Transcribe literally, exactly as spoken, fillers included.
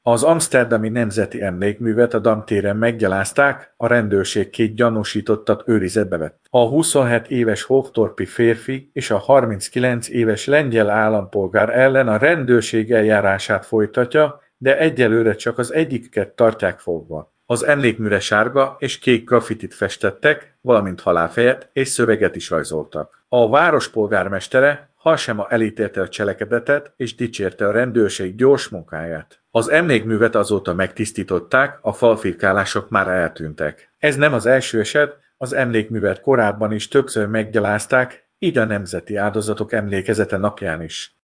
Az amszterdami nemzeti emlékművet a Dam téren meggyalázták, a rendőrség két gyanúsítottat őrizetbe vett. A huszonhét éves Hochtorpi férfi és a harminckilenc éves lengyel állampolgár ellen a rendőrség eljárását folytatja, de egyelőre csak az egyiket tartják fogva. Az emlékműre sárga és kék graffitit festettek, valamint halálfejet és szöveget is rajzoltak. A város polgármestere Halsema elítélte a cselekedetet és dicsérte a rendőrség gyors munkáját. Az emlékművet azóta megtisztították, a falfirkálások már eltűntek. Ez nem az első eset, az emlékművet korábban is többször meggyalázták, így a Nemzeti Áldozatok Emlékezete napján is.